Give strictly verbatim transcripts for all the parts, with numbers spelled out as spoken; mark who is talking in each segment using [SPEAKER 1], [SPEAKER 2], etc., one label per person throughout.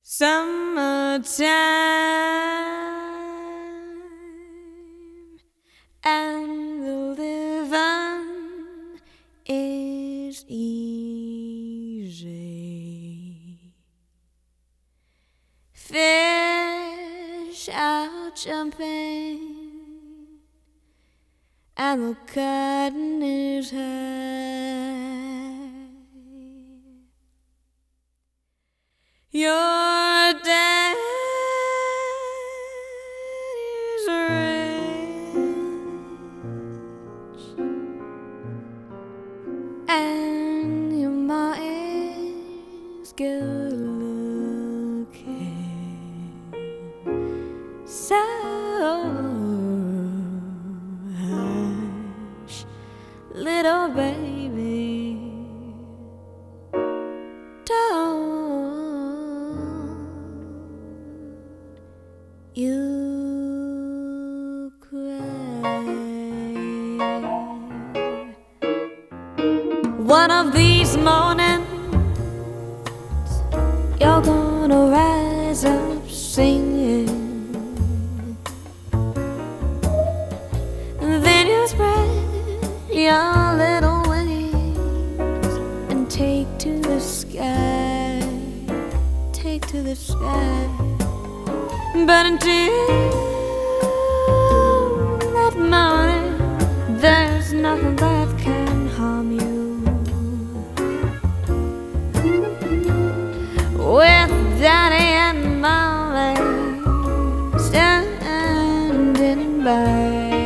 [SPEAKER 1] Summertime and the living is easy. Fish are jumping and the cotton is high. Your dad is rich and your ma is good looking. So hush, little baby, don't you cry. One of these mornings you're gonna rise up singing, and then you spread your little wings and take to the sky, take to the sky. But until that morning, there's nothing that can harm you. With Daddy and Mommy standing by.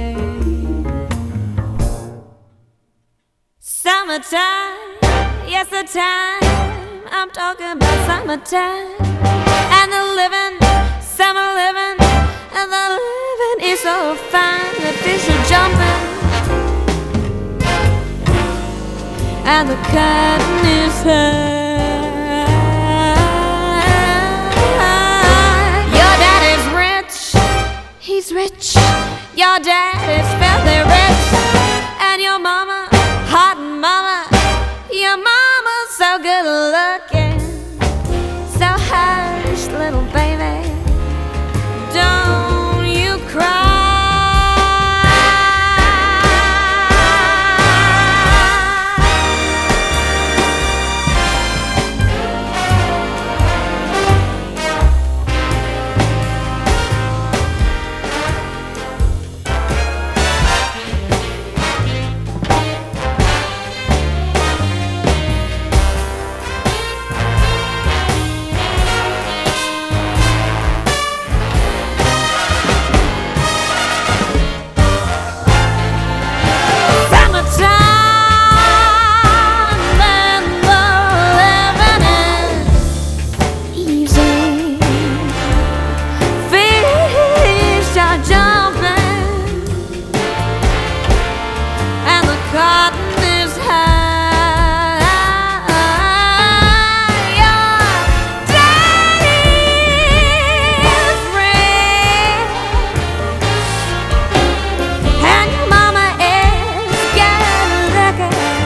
[SPEAKER 1] Summertime, yes, the time I'm talking about, summertime and the living. Summer living, and the living is so fine. The fish are jumping, and the cotton is high. Your dad is rich, he's rich. Your dad is filthy rich, and your mama, hot mama, your mama's so good looking. So hush, little baby, don't you cry.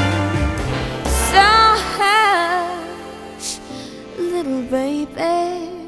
[SPEAKER 1] Little baby,